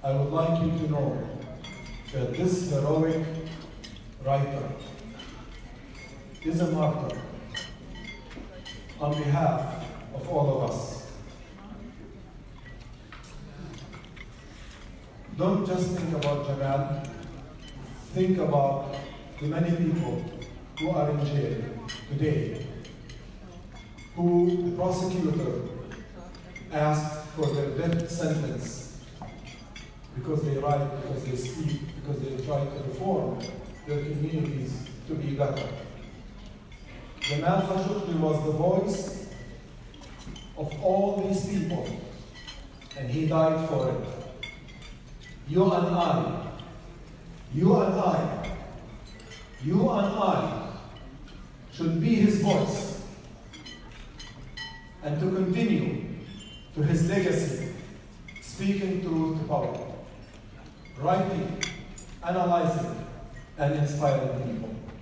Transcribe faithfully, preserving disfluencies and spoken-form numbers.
I would like you to know that this heroic writer is a martyr on behalf of all of us. Don't just think about Jamal, think about the many people who are in jail today, who the prosecutor asked for their death sentence because they write, because they speak, because they try to reform their communities to be better. Jamal Khashoggi was the voice of all these people, and he died for it. You and I, you and I, you and I should be his voice and to continue to his legacy, speaking truth to power, writing, analyzing, and inspiring people.